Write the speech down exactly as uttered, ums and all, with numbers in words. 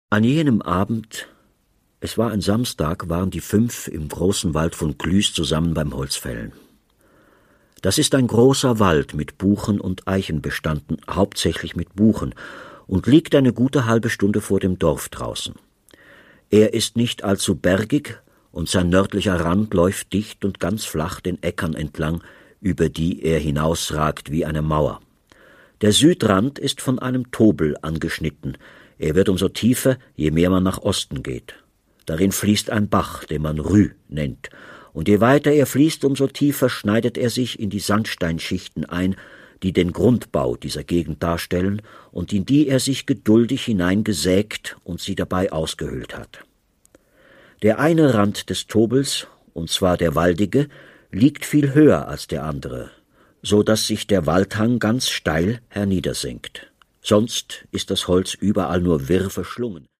An jenem Abend, es war ein Samstag, waren die fünf im großen Wald von Klüß zusammen beim Holzfällen. Das ist ein großer Wald mit Buchen und Eichen bestanden, hauptsächlich mit Buchen, und liegt eine gute halbe Stunde vor dem Dorf draußen. Er ist nicht allzu bergig, und sein nördlicher Rand läuft dicht und ganz flach den Äckern entlang, über die er hinausragt wie eine Mauer. Der Südrand ist von einem Tobel angeschnitten. Er wird umso tiefer, je mehr man nach Osten geht. Darin fließt ein Bach, den man Rü nennt, und je weiter er fließt, umso tiefer schneidet er sich in die Sandsteinschichten ein, die den Grundbau dieser Gegend darstellen und in die er sich geduldig hineingesägt und sie dabei ausgehöhlt hat. Der eine Rand des Tobels, und zwar der waldige, liegt viel höher als der andere, so dass sich der Waldhang ganz steil herniedersenkt. Sonst ist das Holz überall nur wirr verschlungen.